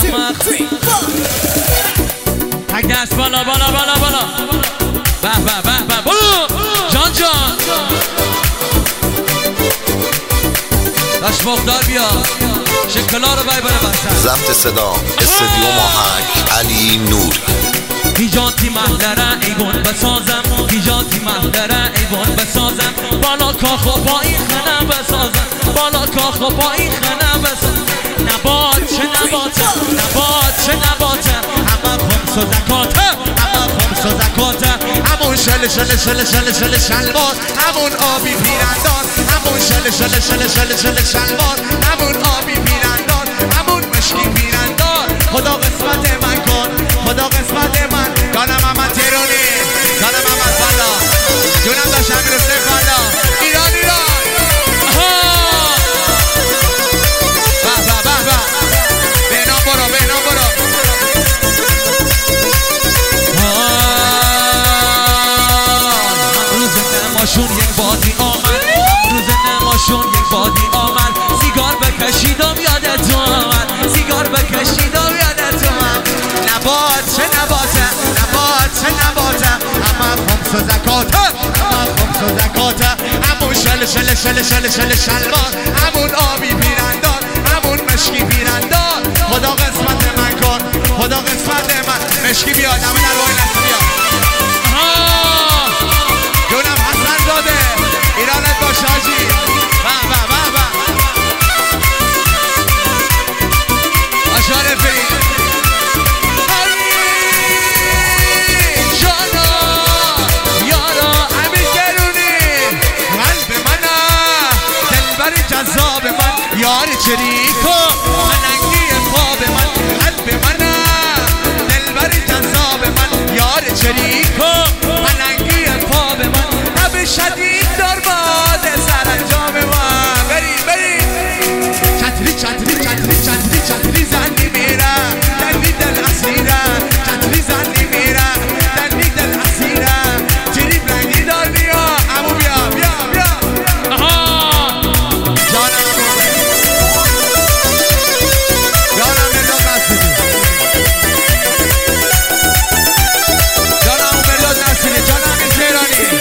تک دست بالا بالا بالا بالا به به به به برو جان جان داشت مقدار بیا شکلا رو بای بره بسن ضبط صدا استودیو ماهک علی نوری ایجاتی محلره ایوان بسازم ایجاتی محلره ایوان بسازم بالا کاخو با این خنم بسازم بالا کاخو با این خنم بسازم نبات چه نباته نبات چه نباته همه خمس و زکاته همه خمس و زکاته همون شل شل شل شل شل شلوار همون آبی پیرندار همون شل شل شل شل شل شلوار همون آبی پیرندار همون مشکی پیرندار خدا قسمت من کن خدا قسمت من جانم محمد تهرانی جانم محمد بالا جونم داشت امیر حسین بالا ایران ایران به به به به بهنام برو بهنام برو روز نماشون یک بادی آمد روز نماشون یک بادی آمد سیگار بکشیدم یادت آمد سیگار بکشیدم یادت آمد نبات چه نباته نبات چه نباته همه خمس و زکاته همه خمس و زکاته همون شل شل شل شل شل شلوار همون آبی پیرندار همون مشکی پیرندار خدا قسمت من کن خدا قسمت من مشکی بیاد همه نروای نست بیاد جونم حسن زاده ایرانت باش حاجی به به به به اشارفی جانا یارا امیر گرونی قلب منه دلبر جذاب من یار چریکو مننگی خواب من قلب منه دلبر جذاب من یار چریکو مننگی خواب من تب شدید دار باد سرانجام من بری بری چتری چتری چتری چتری چتری زنی میره دلی دل اسیره چتری زنی میره دلی دل اسیره تریب رنگی دار بیا امو بیا بیا بیا جانم جانم مرداد نسیدی جانم مرداد نسیدی جانم این تهرانی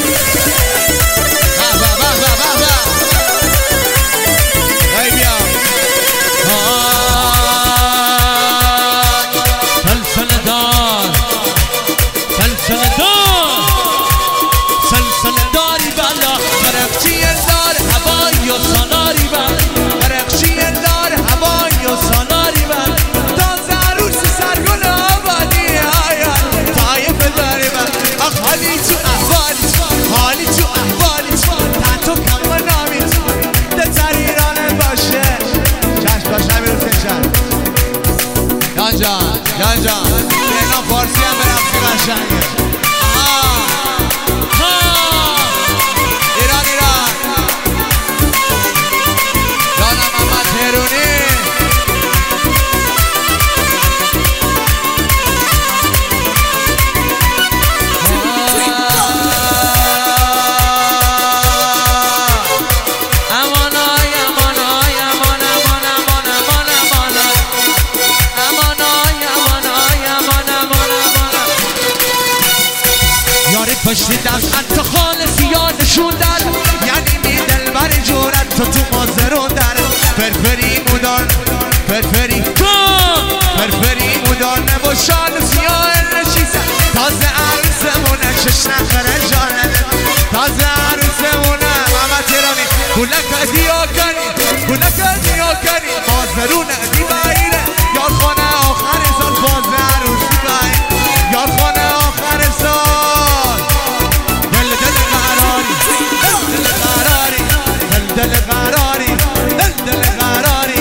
جان جان اینا فارسی هم برفتی قشنگه ایران ایران جانم محمد تهرانی پشت دست حتی خالصی ها نشوندن یعنی می دلبر جورت تو مازرون در فرفری مودان فرفری فرفری مودان نبو شانسی ها الرشیسه تازه عروسمونه چش نخره جانه تازه عروسمونه محمد تهرانی گلک دیا کنی گلک دیا کنی مازرون دی بایره یار خانه آخر سال باز عروسی باید یار خانه آخر سال دل قراری دل قراری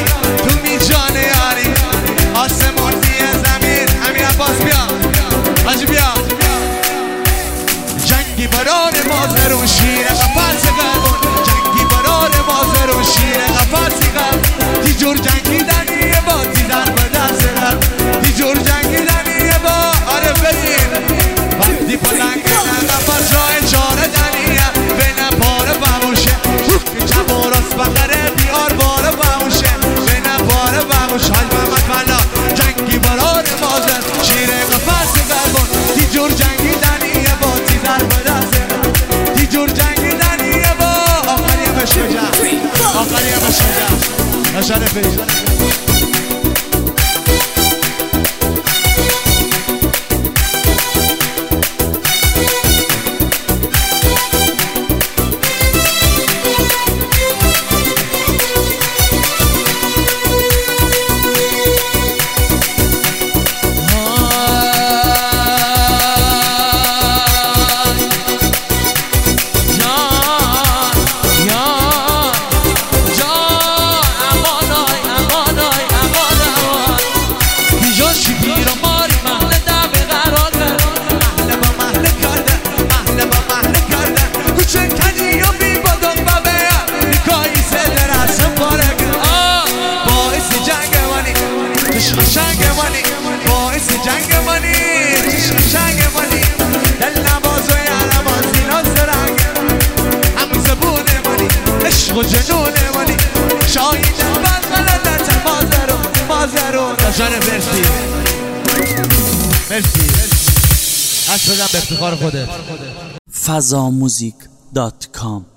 و جنون منی شاید بلدت مازرو جان مرسی از بدم به افتخار خودت. fazamuzik.com